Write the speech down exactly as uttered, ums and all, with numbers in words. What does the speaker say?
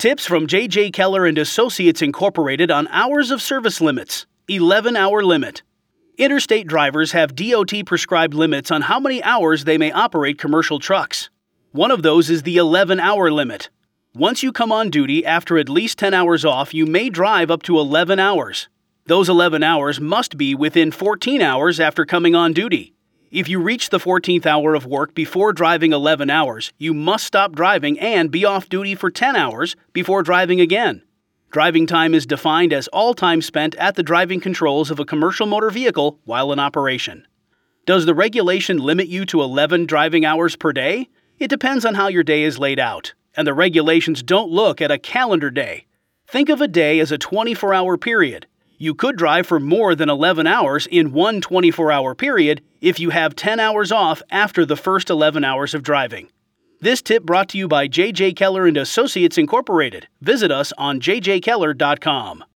Tips from J J. Keller and Associates Incorporated on hours of service limits. eleven hour limit. Interstate drivers have D O T prescribed limits on how many hours they may operate commercial trucks. One of those is the eleven hour limit. Once you come on duty after at least ten hours off, you may drive up to eleven hours. Those eleven hours must be within fourteen hours after coming on duty. If you reach the fourteenth hour of work before driving eleven hours, you must stop driving and be off duty for ten hours before driving again. Driving time is defined as all time spent at the driving controls of a commercial motor vehicle while in operation. Does the regulation limit you to eleven driving hours per day? It depends on how your day is laid out, and the regulations don't look at a calendar day. Think of a day as a twenty-four hour period. You could drive for more than eleven hours in one twenty-four hour period if you have ten hours off after the first eleven hours of driving. This tip brought to you by J J. Keller and Associates Incorporated. Visit us on j j keller dot com.